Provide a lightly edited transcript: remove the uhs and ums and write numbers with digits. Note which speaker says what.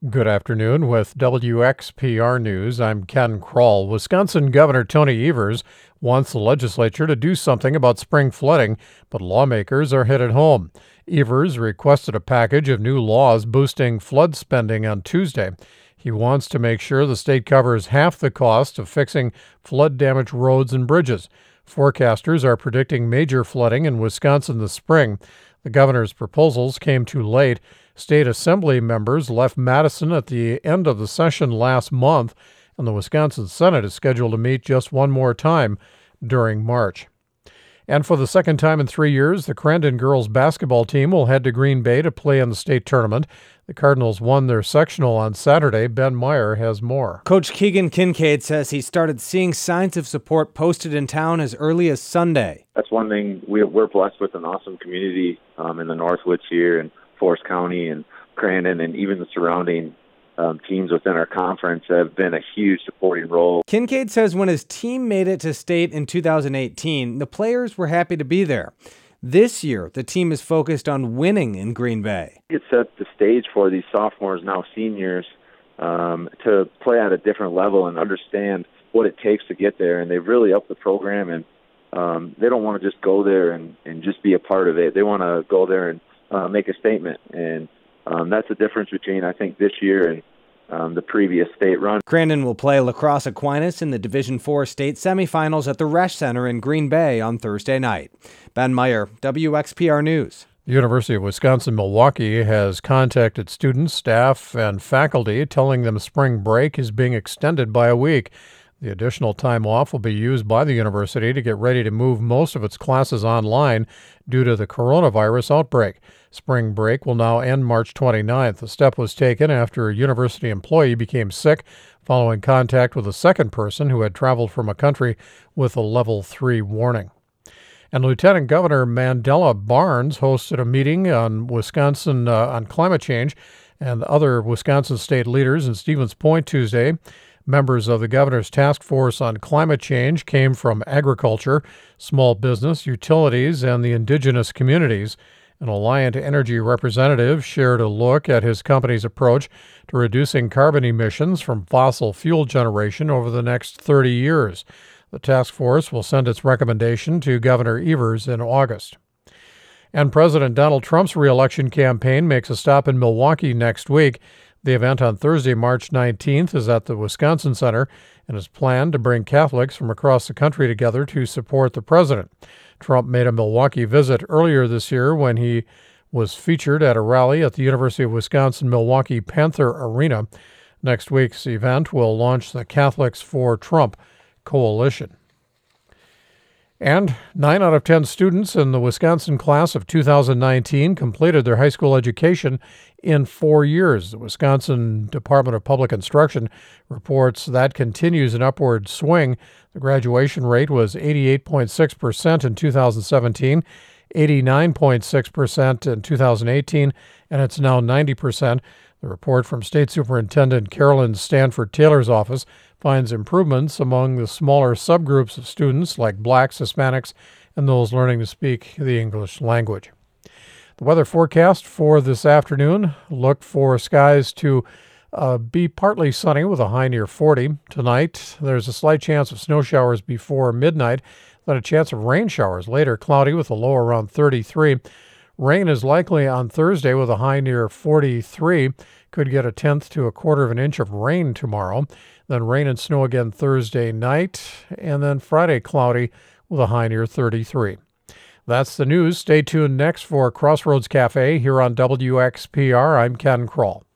Speaker 1: Good afternoon with WXPR News. I'm Ken Kroll. Wisconsin Governor Tony Evers wants the legislature to do something about spring flooding, but lawmakers are hit at home. Evers requested a package of new laws boosting flood spending on Tuesday. He wants to make sure the state covers half the cost of fixing flood-damaged roads and bridges. Forecasters are predicting major flooding in Wisconsin this spring. The governor's proposals came too late. State Assembly members left Madison at the end of the session last month, and the Wisconsin Senate is scheduled to meet just one more time during March. And for the second time in 3 years, the Crandon girls basketball team will head to Green Bay to play in the state tournament. The Cardinals won their sectional on Saturday. Ben Meyer has more.
Speaker 2: Coach Keegan Kincaid says he started seeing signs of support posted in town as early as Sunday.
Speaker 3: That's one thing. We're blessed with an awesome community in the Northwoods here and Forest County and Crandon, and even the surrounding teams within our conference have been a huge supporting role.
Speaker 2: Kincaid says when his team made it to state in 2018, the players were happy to be there. This year, the team is focused on winning in Green Bay.
Speaker 3: It sets the stage for these sophomores, now seniors, to play at a different level and understand what it takes to get there. And they've really upped the program, and they don't want to just go there and just be a part of it. They want to go there and make a statement. And that's the difference between, I think, this year and the previous state run.
Speaker 2: Crandon will play La Crosse Aquinas in the Division IV state semifinals at the Resch Center in Green Bay on Thursday night. Ben Meyer, WXPR News.
Speaker 1: The University of Wisconsin-Milwaukee has contacted students, staff, and faculty telling them spring break is being extended by a week. The additional time off will be used by the university to get ready to move most of its classes online due to the coronavirus outbreak. Spring break will now end March 29th. The step was taken after a university employee became sick following contact with a second person who had traveled from a country with a level 3 warning. And Lieutenant Governor Mandela Barnes hosted a meeting on Wisconsin on climate change and other Wisconsin state leaders in Stevens Point Tuesday. Members of the governor's task force on climate change came from agriculture, small business, utilities, and the indigenous communities. An Alliant Energy representative shared a look at his company's approach to reducing carbon emissions from fossil fuel generation over the next 30 years. The task force will send its recommendation to Governor Evers in August. And President Donald Trump's reelection campaign makes a stop in Milwaukee next week. The event on Thursday, March 19th, is at the Wisconsin Center and is planned to bring Catholics from across the country together to support the president. Trump made a Milwaukee visit earlier this year when he was featured at a rally at the University of Wisconsin-Milwaukee Panther Arena. Next week's event will launch the Catholics for Trump Coalition. And 9 out of 10 students in the Wisconsin class of 2019 completed their high school education in 4 years. The Wisconsin Department of Public Instruction reports that continues an upward swing. The graduation rate was 88.6% in 2017, 89.6% in 2018, and it's now 90%. The report from State Superintendent Carolyn Stanford Taylor's office finds improvements among the smaller subgroups of students like Blacks, Hispanics, and those learning to speak the English language. The weather forecast for this afternoon, look for skies to be partly sunny with a high near 40. Tonight, there's a slight chance of snow showers before midnight, then a chance of rain showers later, cloudy with a low around 33. Rain is likely on Thursday with a high near 43. Could get a tenth to a quarter of an inch of rain tomorrow. Then rain and snow again Thursday night, and then Friday cloudy with a high near 33. That's the news. Stay tuned next for Crossroads Cafe here on WXPR. I'm Ken Kroll.